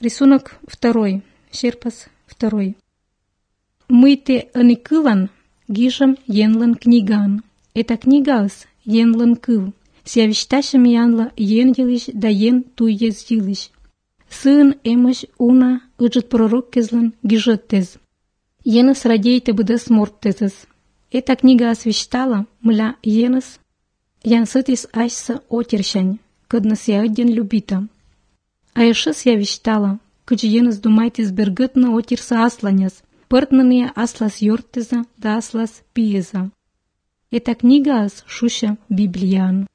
Рисунок 2. Черпас 2. Мыйте аникылан гижам енлан книган. Эта книгас енлан кыл. Сявишташем янла ен елиш да ен туйез елиш. Сын эмыш уна ыжит пророк кезлан гижеттез. Еныс радейте быда сморттезес. Эта книга освещала мля еныс янсытис айса отерщань, кыднас я один любита. А ешыс я вещтала, кыч еныс думайтис бергытна отерса асланяс, пыртнания аслас йорттеза да аслас пиеза. Эта книга ас шуша Библиян.